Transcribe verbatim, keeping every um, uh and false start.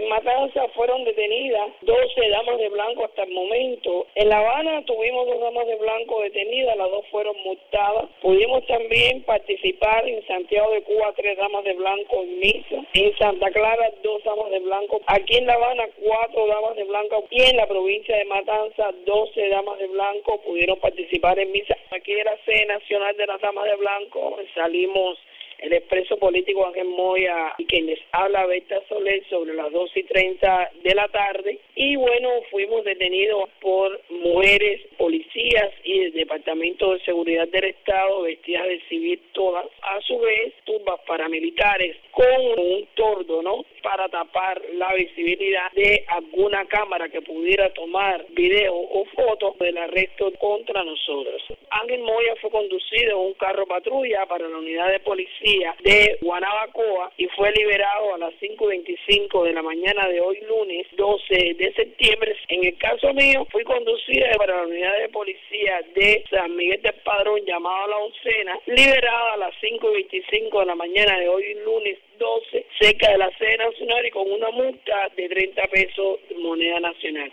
En Matanzas fueron detenidas doce damas de blanco hasta el momento. En La Habana tuvimos dos damas de blanco detenidas, las dos fueron multadas. Pudimos también participar en Santiago de Cuba, tres damas de blanco en misa. En Santa Clara, dos damas de blanco. Aquí en La Habana, cuatro damas de blanco. Y en la provincia de Matanzas, doce damas de blanco pudieron participar en misa. Aquí en la sede nacional de las damas de blanco salimos el expreso político Ángel Moya y quien les habla Berta Soler sobre las dos y treinta de la tarde. Y bueno, fuimos detenidos por mujeres, policías y el Departamento de Seguridad del Estado, vestidas de civil todas. A su vez, turbas paramilitares con un tordo, ¿no?, para tapar la visibilidad de alguna cámara que pudiera tomar video o fotos del arresto contra nosotros. Ángel Moya fue conducido en un carro patrulla para la unidad de policía de Guanabacoa y fue liberado a las cinco y veinticinco de la mañana de hoy lunes doce de septiembre. En el caso mío, fui conducida para la unidad de policía de San Miguel del Padrón, llamada La Oncena, liberada a las cinco y veinticinco de la mañana de hoy lunes doce, cerca de la sede nacional y con una multa de treinta pesos de moneda nacional.